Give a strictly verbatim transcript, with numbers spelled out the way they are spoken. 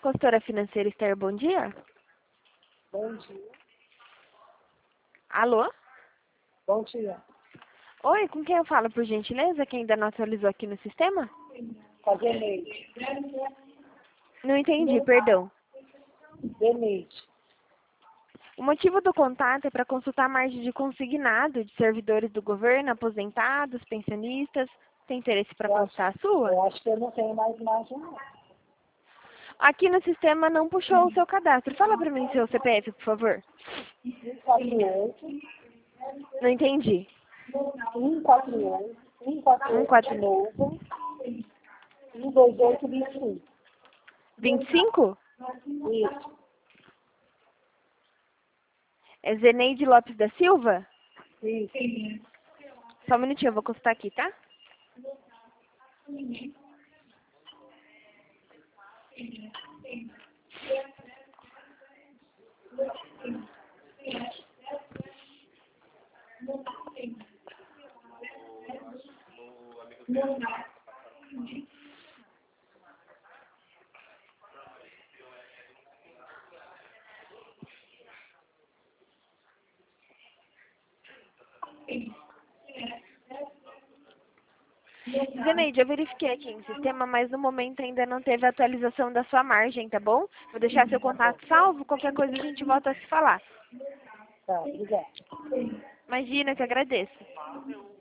Consultora financeira Esther, bom dia. Bom dia. Alô? Bom dia. Oi, com quem eu falo, por gentileza? Quem ainda não atualizou aqui no sistema? Com Zeneide. Não entendi, perdão. Zeneide. O motivo do contato é para consultar a margem de consignado de servidores do governo, aposentados, pensionistas. Tem interesse para Eu consultar a acho, sua? eu acho que eu não tenho mais margem, não. Aqui no sistema não puxou o seu cadastro. Fala para mim seu C P F, por favor. um quatro oito, Não entendi. um quatro oito, um quatro Um oito quatro de novo, um dois oito vinte e cinco. vinte e cinco? Isso, É Zeneide Lopes da Silva? isso. Só um minutinho, eu vou consultar aqui, tá? Zeneide, eu verifiquei aqui em sistema, mas no momento ainda não teve atualização da sua margem, tá bom? Vou deixar seu contato salvo, qualquer coisa a gente volta a se falar. Tá, obrigada. Imagina, que agradeço.